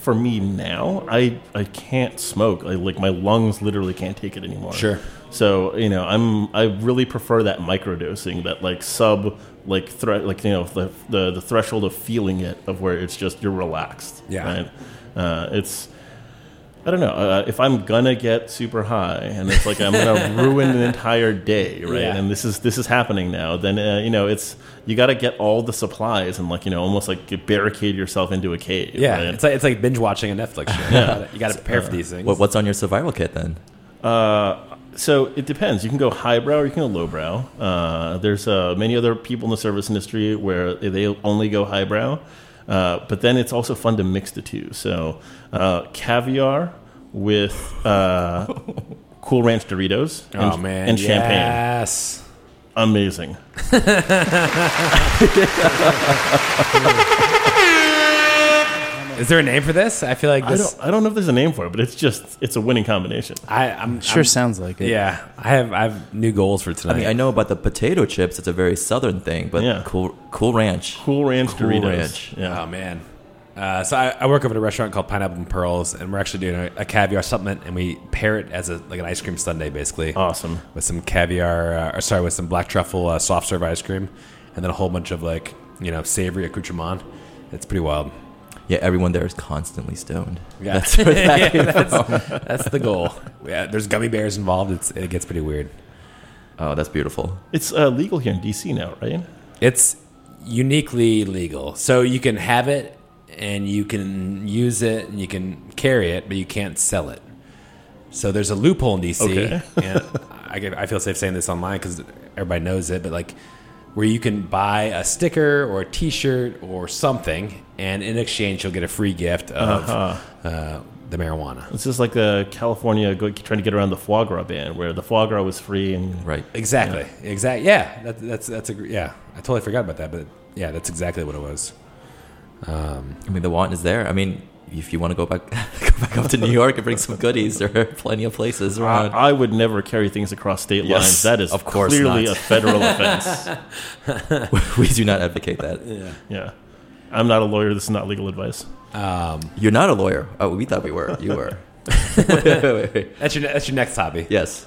S6: for me now, I I can't smoke. I, like my lungs literally can't take it anymore.
S4: Sure.
S6: So you know, I'm I really prefer that microdosing, that like sub like thre- like you know the, the the threshold of feeling it, of where it's just you're relaxed.
S4: Yeah.
S6: Right? Uh, it's. I don't know. Uh, if I'm gonna get super high and it's like I'm gonna ruin an entire day, right?
S4: Yeah.
S6: And this is this is happening now. Then uh, you know it's you got to get all the supplies and like you know almost like barricade yourself into a cave.
S4: Yeah,
S6: right?
S4: it's like it's like binge watching a Netflix show.
S6: Yeah.
S4: You got to prepare for these things.
S5: What, what's on your survival kit then?
S6: Uh, so it depends. You can go highbrow or you can go lowbrow. Uh, there's uh, many other people in the service industry where they only go highbrow. Uh, but then it's also fun to mix the two. So uh, caviar with uh, Cool Ranch Doritos and,
S4: oh man,
S6: and champagne.
S4: Yes.
S6: Amazing.
S4: Is there a name for this? I feel like
S6: I
S4: this.
S6: don't, I don't know if there's a name for it, but it's just it's a winning combination.
S4: I, I'm
S1: Sure
S4: I'm-
S1: sounds like it.
S4: Yeah, I have I have new goals for tonight.
S5: I mean, I know about the potato chips. It's a very southern thing, but
S6: Yeah.
S5: cool, cool ranch.
S6: Cool Ranch
S5: Cool
S6: Doritos.
S5: Ranch.
S6: Yeah.
S4: Oh man. Uh, so I, I work over at a restaurant called Pineapple and Pearls, and we're actually doing a, a caviar supplement, and we pair it as a like an ice cream sundae, basically.
S6: Awesome.
S4: With some caviar, uh, or sorry, with some black truffle uh, soft serve ice cream, and then a whole bunch of like you know savory accoutrement. It's pretty wild.
S5: Yeah, everyone there is constantly stoned.
S4: Yeah,
S5: That's where that
S4: Yeah,
S5: came
S4: that's,
S5: from.
S4: that's the goal. Yeah, there's gummy bears involved. It's it gets pretty weird.
S5: Oh, that's beautiful.
S6: It's uh, legal here in D C now, right?
S4: It's uniquely legal, so you can have it and you can use it and you can carry it, but you can't sell it. So there's a loophole in D C.
S6: Okay.
S4: And I get, I feel safe saying this online because everybody knows it, but like where you can buy a sticker or a T-shirt or something, and in exchange you'll get a free gift of
S6: Uh-huh.
S4: uh, the marijuana.
S6: It's just like the California go, trying to get around the foie gras ban, where the foie gras was free and
S5: Right.
S4: Exactly. Exactly. Yeah. That, that's that's a gr- yeah. I totally forgot about that, but yeah, that's exactly what it was. Um,
S5: I mean, the want is there. I mean, if you want to go back, go back up to New York and bring some goodies, there are plenty of places
S6: I,
S5: around.
S6: I would never carry things across state
S5: Yes,
S6: lines. That is
S5: of course
S6: clearly
S5: not.
S6: a federal offense.
S5: We do not advocate that.
S4: yeah.
S6: Yeah. I'm not a lawyer. This is not legal advice.
S4: Um,
S5: You're not a lawyer. Oh, we thought we were. You were. wait, wait, wait, wait.
S4: that's your that's your next hobby.
S5: Yes.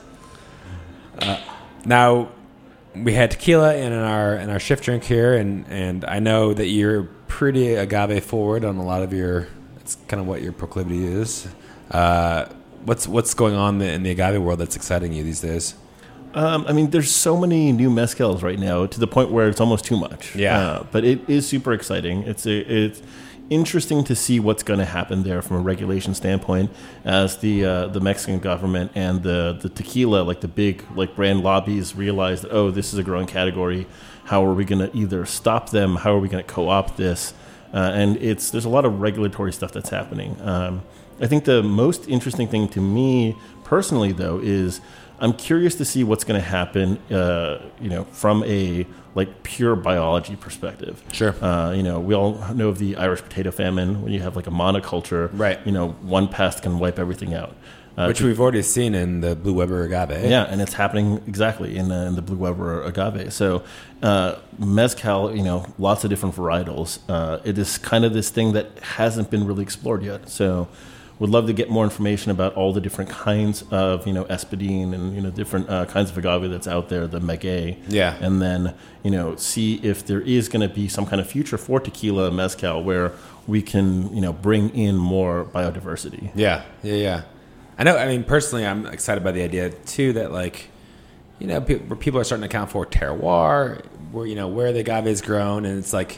S4: Now, we had tequila in our in our shift drink here, and, and I know that you're pretty agave forward on a lot of your. That's kind of what your proclivity is. Uh, what's what's going on in the agave world that's exciting you these days?
S6: Um, I mean, there's so many new mezcals right now to the point where it's almost too much.
S4: Yeah.
S6: Uh, but it is super exciting. It's a, it's interesting to see what's going to happen there from a regulation standpoint, as the uh, the Mexican government and the the tequila, like the big like brand lobbies, realize that, oh, this is a growing category. How are we going to either stop them? How are we going to co-opt this? Uh, and it's there's a lot of regulatory stuff that's happening. Um, I think the most interesting thing to me personally, though, is I'm curious to see what's going to happen, uh, you know, from a like pure biology perspective.
S4: Sure.
S6: Uh, you know, we all know of the Irish potato famine when you have like a monoculture.
S4: Right.
S6: You know, one pest can wipe everything out. Uh,
S4: Which we've already seen in the Blue Weber agave.
S6: yeah, and it's happening exactly in, uh, in the Blue Weber agave. So, uh, mezcal, you know, lots of different varietals. Uh, it is kind of this thing that hasn't been really explored yet. So, would love to get more information about all the different kinds of, you know, espadine and, you know, different uh, kinds of agave that's out there, the maguey.
S4: Yeah.
S6: And then, you know, see if there is going to be some kind of future for tequila and mezcal where we can, you know, bring in more biodiversity.
S4: Yeah, yeah, yeah. I know. I mean, personally, I'm excited by the idea too that, like, you know, pe- people are starting to account for terroir, where you know where the agave is grown, and it's like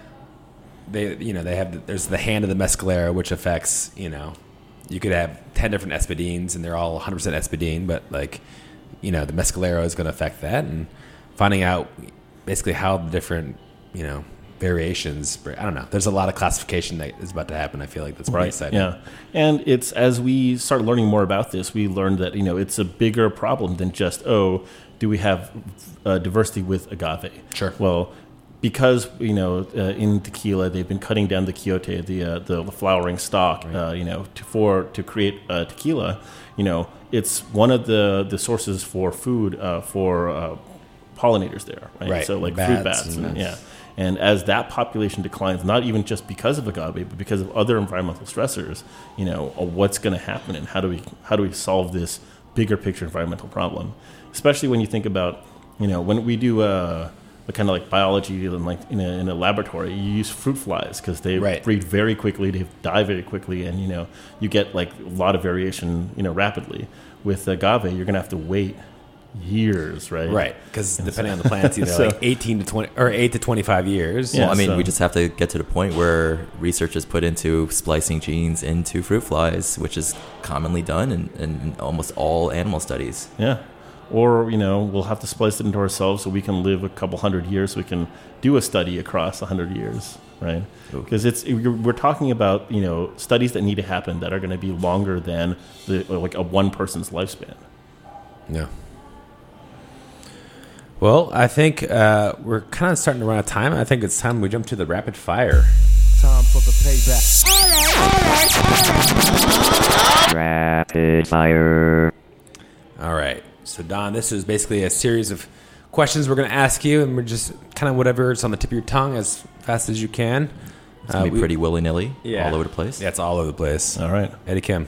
S4: they, you know, they have the, there's the hand of the mescalero, which affects, you know, you could have ten different espadines, and they're all one hundred percent espadine, but like, you know, the mescalero is going to affect that, and finding out basically how the different, you know, variations. I don't know. There's a lot of classification that is about to happen. I feel like that's pretty exciting.
S6: Yeah, and it's as we start learning more about this, we learned that, you know, it's a bigger problem than just, oh, do we have uh, diversity with agave?
S4: Sure.
S6: Well, because, you know, uh, in tequila they've been cutting down the quiote, the uh, the flowering stalk,
S4: Right.
S6: uh, you know, to, for to create uh, tequila. You know, it's one of the the sources for food uh, for uh, pollinators there, right?
S4: Right.
S6: So like
S4: Bats
S6: fruit bats,
S4: and-
S6: and, yeah. And as that population declines, not even just because of agave, but because of other environmental stressors, you know, what's going to happen and how do we how do we solve this bigger picture environmental problem? Especially when you think about, you know, when we do uh, the kind of like biology in like in a, in a laboratory, you use fruit flies because they
S4: Right.
S6: breed very quickly, they die very quickly, and you know you get like a lot of variation, you know, rapidly. With agave, you're going to have to wait years, right?
S4: Right, because depending on the plant, it's either
S6: So-
S4: like eighteen to twenty or eight to twenty-five years.
S6: Yeah.
S5: Well, I mean,
S6: so-
S5: we just have to get to the point where research is put into splicing genes into fruit flies, which is commonly done in, in almost all animal studies.
S6: Yeah. Or, you know, we'll have to splice it into ourselves so we can live a couple hundred years, so we can do a study across a hundred years, right? Because it's you're- we're talking about, you know, studies that need to happen that are going to be longer than the like a one person's lifespan.
S4: Yeah. Well, I think uh, we're kind of starting to run out of time. I think it's time we jump to the rapid fire.
S3: Time for the payback.
S7: Rapid fire.
S4: All right. So, Don, this is basically a series of questions we're going to ask you, and we're just kind of whatever's on the tip of your tongue as fast as you can.
S5: It's going to be
S4: we-
S5: pretty willy-nilly,
S4: yeah.
S5: all over the place.
S4: Yeah, it's all over the place.
S6: All right.
S4: Eddie Kim.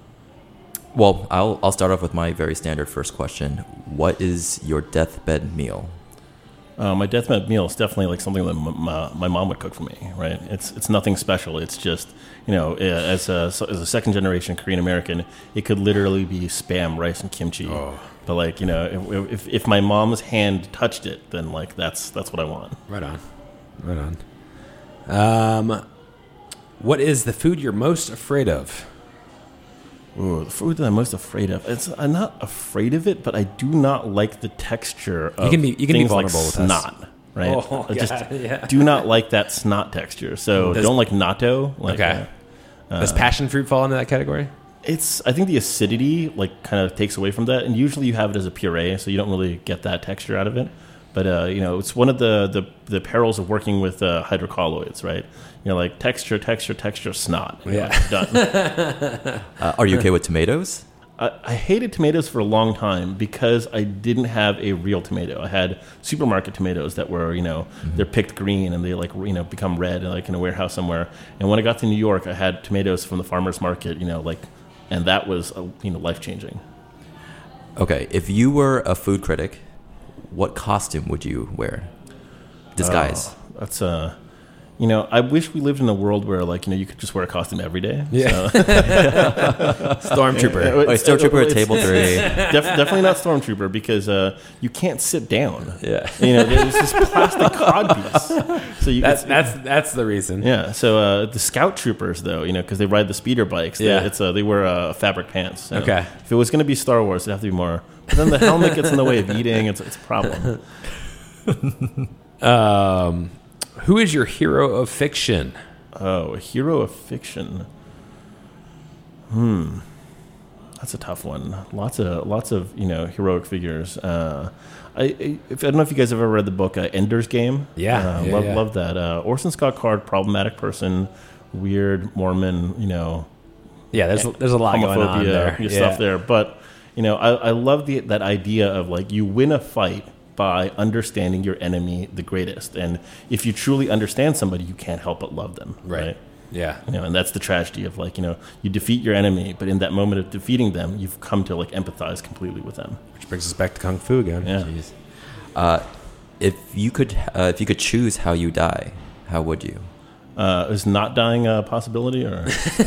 S5: Well, I'll, I'll start off with my very standard first question. What is your deathbed meal?
S6: Uh, my deathbed meal is definitely like something that m- my, my mom would cook for me, right? It's it's nothing special. It's just, you know, uh, as a, so- as a second generation Korean American, it could literally be Spam, rice, and kimchi.
S4: Oh.
S6: But like, you know, if, if if my mom's hand touched it, then like that's that's what I want.
S4: Right on. Right on. Um, what is the food you're most afraid of?
S6: Ooh, the food that I'm most afraid of. It's I'm not afraid of it, but I do not like the texture of
S4: You can be- you can be
S6: things
S4: vulnerable
S6: like
S4: with us.
S6: snot. Right?
S4: Oh,
S6: I just
S4: yeah, yeah.
S6: do not like that snot texture. So
S4: Does-
S6: don't like natto. Like,
S4: Okay.
S6: uh,
S4: Does passion fruit fall into that category?
S6: It's I think the acidity like kind of takes away from that, and usually you have it as a puree, so you don't really get that texture out of it. But uh, you know, it's one of the the, the perils of working with uh, hydrocolloids, right? You know, like texture, texture, texture, snot. You know,
S4: Yeah.
S6: done.
S5: Uh, are you okay with tomatoes?
S6: I, I hated tomatoes for a long time because I didn't have a real tomato. I had supermarket tomatoes that were, you know, they're picked green and they like, you know, become red like in a warehouse somewhere. And when I got to New York, I had tomatoes from the farmer's market, you know, like, and that was, uh, you know, life changing.
S5: Okay, if you were a food critic, what costume would you wear? Disguise.
S6: Oh, that's uh you know, I wish we lived in a world where, like, you know, you could just wear a costume every day.
S4: Yeah.
S6: So,
S4: Stormtrooper.
S6: Yeah,
S5: Oh,
S6: it's-
S5: Stormtrooper at
S6: it's-
S5: table three.
S6: def- definitely not Stormtrooper because uh, you can't sit down.
S5: Yeah.
S6: You know, there's this plastic codpiece. So you
S4: That's
S6: it's-
S4: that's that's the reason.
S6: Yeah. So uh, the Scout Troopers, though, you know, because they ride the speeder bikes, they,
S4: Yeah.
S6: it's uh, they wear uh, fabric pants. So
S4: Okay.
S6: If it was going to be Star Wars, it'd have to be more. But then the helmet gets in the way of eating. It's it's a problem.
S4: Um, who is your hero of fiction?
S6: Oh, a hero of fiction. Hmm, that's a tough one. Lots of lots of you know heroic figures. Uh, I, I if I don't know if you guys have ever read the book uh, Ender's Game.
S4: Yeah,
S6: uh,
S4: yeah,
S6: love
S4: yeah.
S6: love that. Uh, Orson Scott Card, problematic person, weird Mormon. You know,
S4: Yeah, there's there's a lot going on there.
S6: your
S4: Yeah.
S6: stuff there. But you know, I, I love the that idea of like you win a fight by understanding your enemy the greatest, and if you truly understand somebody, you can't help but love them.
S4: Right.
S6: Right.
S4: Yeah.
S6: You know, and that's the tragedy of like you know you defeat your enemy, but in that moment of defeating them, you've come to like empathize completely with them.
S4: Which brings us back to Kung Fu again.
S6: Yeah.
S5: Uh, if you could, uh, if you could choose how you die, how would you?
S6: Uh, is not dying a possibility, or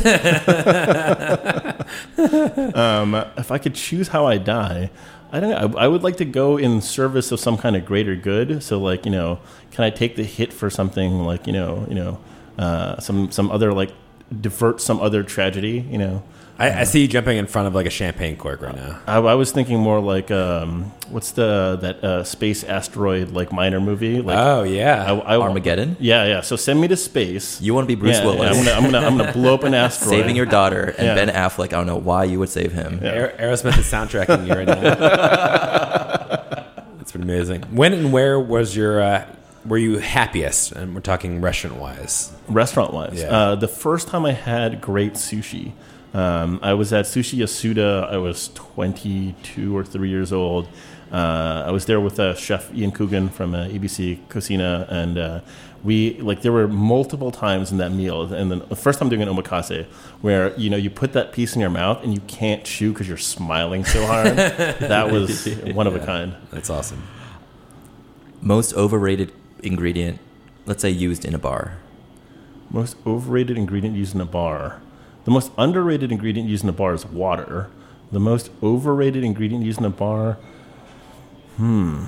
S6: um, if I could choose how I die, I don't know. I, I would like to go in service of some kind of greater good. So, like, you know, can I take the hit for something like you know, you know, uh, some some other like divert some other tragedy? You know,
S4: I, I see you jumping in front of like a champagne cork right now.
S6: I, I was thinking more like um, what's the that uh, space asteroid like miner movie? Like,
S4: Oh yeah.
S6: I, I,
S5: Armageddon?
S6: Yeah, yeah. So send me to space.
S5: You want to be Bruce
S6: Yeah,
S5: Willis,
S6: yeah, I'm gonna, I'm gonna, I'm gonna blow up an asteroid.
S5: saving your daughter, and
S6: Yeah.
S5: Ben Affleck. I don't know why you would save him.
S4: Aer- Aerosmith is soundtracking you right now. That's pretty amazing. When and where was your uh, were you happiest? And we're talking restaurant wise.
S6: Restaurant wise,
S4: Yeah.
S6: uh, the first time I had great sushi, um, I was at Sushi Yasuda. I was twenty-two or three years old. Uh, I was there with uh, Chef Ian Coogan from uh, A B C Cocina, and uh, we like there were multiple times in that meal, and then the first time doing an omakase, where you know you put that piece in your mouth and you can't chew because you're smiling so hard. That was one of a kind.
S4: That's awesome.
S5: Most overrated ingredient, let's say, used in a bar.
S6: Most overrated ingredient used in a bar. The most underrated ingredient used in a bar is water. The most overrated ingredient used in a bar. Hmm.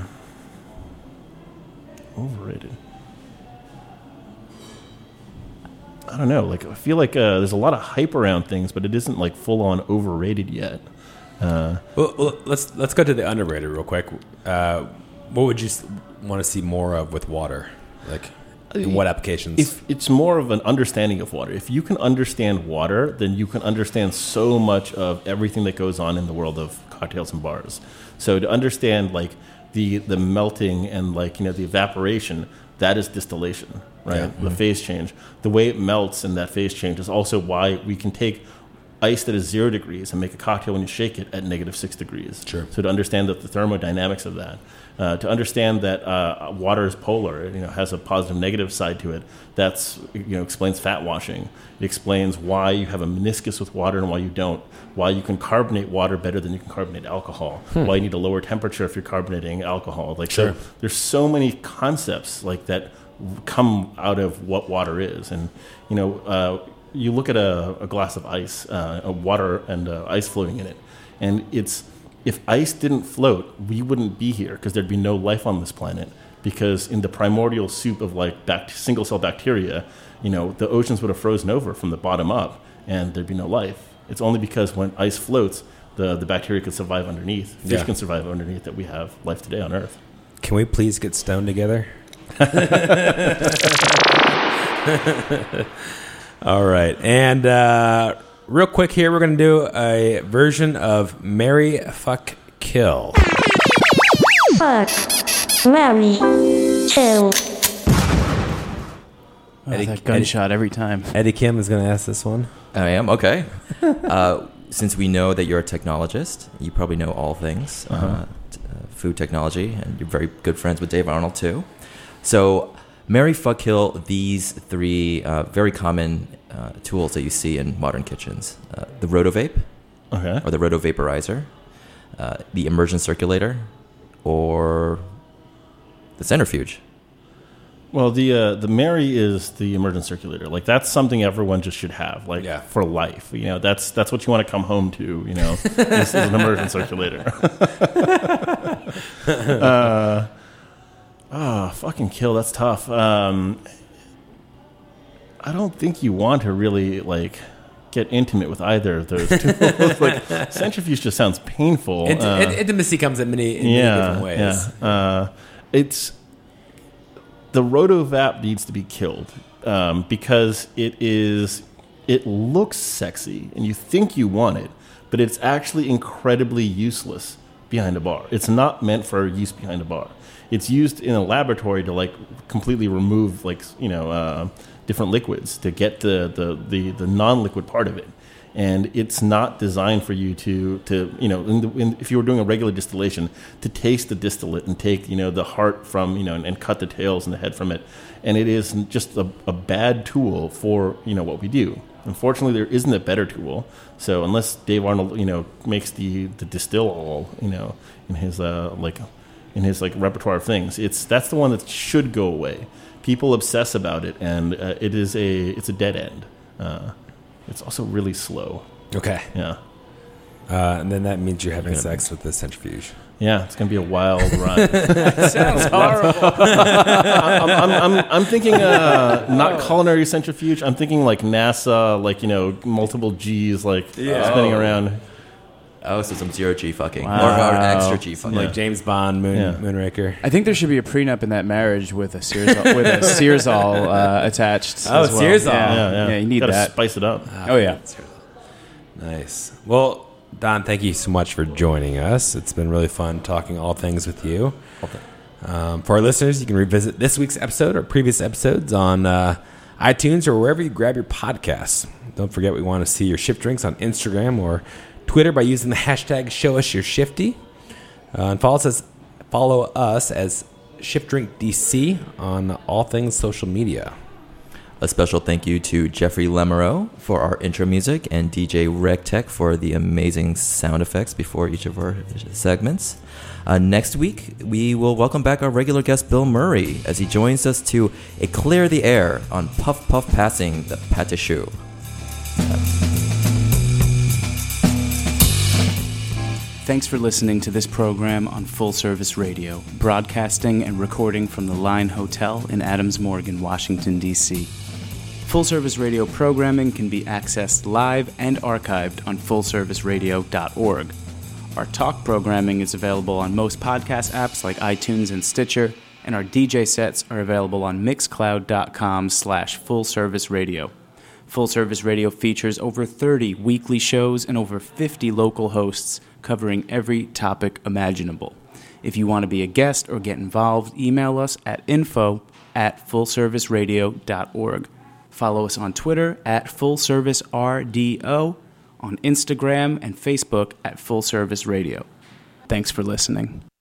S6: Overrated. I don't know. Like I feel like uh, there's a lot of hype around things, but it isn't like full on overrated yet. Uh,
S4: well, well, let's let's go to the underrated real quick. Uh, what would you want to see more of with water? Like, in what applications?
S6: If it's more of an understanding of water. If you can understand water, then you can understand so much of everything that goes on in the world of cocktails and bars. So to understand like the the melting and like you know the evaporation, that is distillation, right?
S4: Yeah.
S6: The phase change, the way it melts and that phase change is also why we can take ice that is zero degrees and make a cocktail when you shake it at negative six degrees.
S4: Sure.
S6: So to understand that the thermodynamics of that, uh, to understand that uh, water is polar, you know, has a positive negative side to it. That's you know explains fat washing. It explains why you have a meniscus with water and why you don't. Why you can carbonate water better than you can carbonate alcohol. Hmm. Why you need a lower temperature if you're carbonating alcohol. Like
S4: sure.
S6: so, there's so many concepts like that come out of what water is, and you know. Uh, You look at a, a glass of ice, uh, a water and uh, ice floating in it, and it's if ice didn't float, we wouldn't be here because there'd be no life on this planet. Because in the primordial soup of like bact- single cell bacteria, you know, the oceans would have frozen over from the bottom up, and there'd be no life. It's only because when ice floats, the the bacteria could survive underneath. Fish
S4: yeah.
S6: can survive underneath that we have life today on Earth.
S4: Can we please get stoned together? All right. And uh, real quick here, we're going to do a version of Marry, Fuck, Kill.
S8: Fuck, marry, kill.
S1: Oh,
S4: Eddie,
S1: that gunshot
S4: Eddie,
S1: every time.
S4: Eddie Kim is going to ask this one.
S5: I am? Okay. uh, since we know that you're a technologist, you probably know all things, uh-huh. uh, t- uh, food technology, and you're very good friends with Dave Arnold, too. So... Marry, fuck, kill, these three uh, very common uh, tools that you see in modern kitchens. Uh, the Rotovape,
S6: Okay.
S5: or the Rotovaporizer, uh, the immersion circulator, or the centrifuge.
S6: Well, the uh, the Marry is the immersion circulator. Like that's something everyone just should have, like
S4: yeah.
S6: for life. You know, that's that's what you want to come home to. You know, this is an immersion circulator. uh, oh, fucking kill. That's tough. Um, I don't think you want to really like get intimate with either of those tools. Like centrifuge just sounds painful.
S4: Int-
S6: uh,
S4: intimacy comes in many, in
S6: yeah,
S4: many different ways.
S6: Yeah. Uh, it's the Rotovap needs to be killed um, because it is it looks sexy and you think you want it, but it's actually incredibly useless behind a bar. It's not meant for use behind a bar. It's used in a laboratory to like completely remove like you know uh, different liquids to get the the, the, the non-liquid part of it. And it's not designed for you to, to you know, in the, in, if you were doing a regular distillation, to taste the distillate and take, you know, the heart from, you know, and, and cut the tails and the head from it. And it is just a, a bad tool for, you know, what we do. Unfortunately, there isn't a better tool. So unless Dave Arnold, you know, makes the, the distill all, you know, in his, uh, like, in his, like, repertoire of things, it's that's the one that should go away. People obsess about it, and uh, it is a, it's a dead end. Uh It's also really slow.
S4: Okay.
S6: Yeah.
S4: Uh, and then that means you're having sex with the centrifuge.
S6: Yeah, it's going to be a wild ride.
S1: Sounds horrible.
S6: I'm, I'm, I'm, I'm thinking uh, not culinary centrifuge. I'm thinking like NASA, like, you know, multiple G's, like
S4: Yeah.
S6: spinning
S5: Oh.
S6: around.
S5: Oh, so some zero G fucking.
S1: Wow.
S5: Or, or extra G fucking.
S4: Like James Bond, Moon,
S6: Yeah.
S4: Moonraker.
S1: I think there should be a prenup in that marriage with a Searsol, with a Searsol uh, attached.
S4: Oh,
S1: as well.
S4: Searsol.
S1: Yeah,
S6: Yeah, yeah.
S1: yeah. You need
S6: Gotta
S1: that.
S6: spice it up.
S1: Oh yeah.
S4: Nice. Well, Don, thank you so much for joining us. It's been really fun talking all things with you. Um, for our listeners, you can revisit this week's episode or previous episodes on uh, iTunes or wherever you grab your podcasts. Don't forget, we want to see your shift drinks on Instagram or Twitter by using the hashtag ShowUsYourShifty. Uh, and follow us, Follow us as Shift Drink D C on all things social media.
S5: A special thank you to Jeffrey Lemereau for our intro music and D J RegTech for the amazing sound effects before each of our segments. Uh, next week, we will welcome back our regular guest Bill Murray as he joins us to clear the air on Puff Puff Passing the Pâté Choux.
S1: Thanks for listening to this program on Full Service Radio, broadcasting and recording from the Line Hotel in Adams Morgan, Washington, D C Full Service Radio programming can be accessed live and archived on full service radio dot org. Our talk programming is available on most podcast apps like iTunes and Stitcher, and our D J sets are available on mixcloud dot com slash full service radio. Full Service Radio features over thirty weekly shows and over fifty local hosts covering every topic imaginable. If you want to be a guest or get involved, email us at info at full service radio dot org. Follow us on Twitter at full service R D O, on Instagram and Facebook at Full Service Radio. Thanks for listening.